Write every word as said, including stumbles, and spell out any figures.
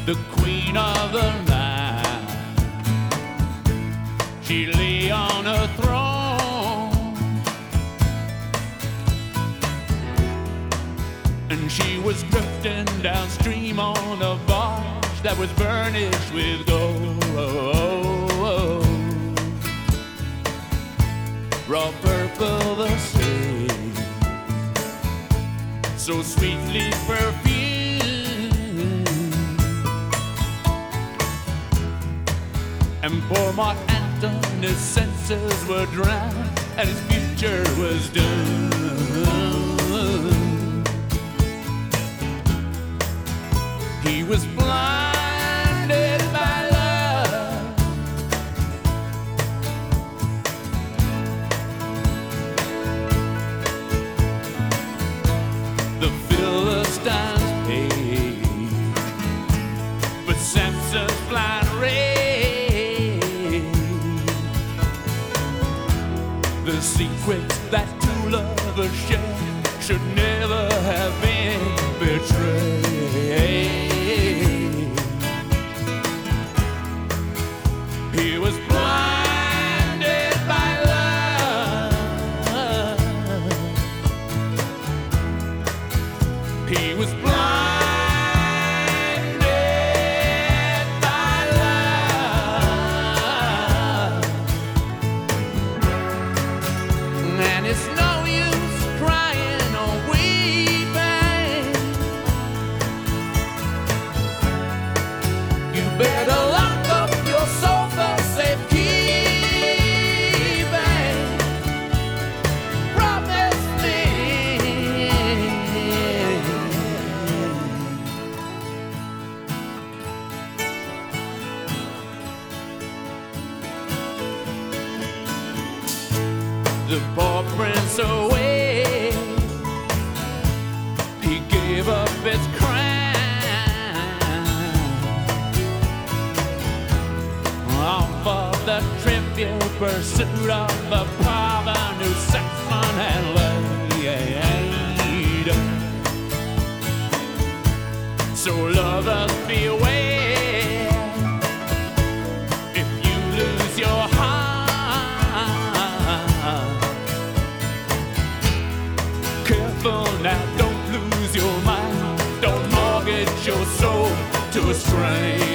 the queen of the night. She lay on a throne, and she was drifting downstream on a barge that was burnished with gold. Raw purple the sea, so sweetly perfumed. And poor Mark Antony's senses were drowned, and his future was done. He was blinded by love, the Philistines paid, but Samson's blind rage. The secrets that two lovers shared should never have been betrayed. He was blinded by love. He was blinded by love. And it's no use crying or weeping. You better lock up your soul for safekeeping. Promise me. The poor prince away, he gave up his crown, all for the trivial pursuit of the parvenu Saxon had laid. So lovers beware, if you lose your heart, careful now, don't lose your mind. Don't mortgage your soul to a stranger.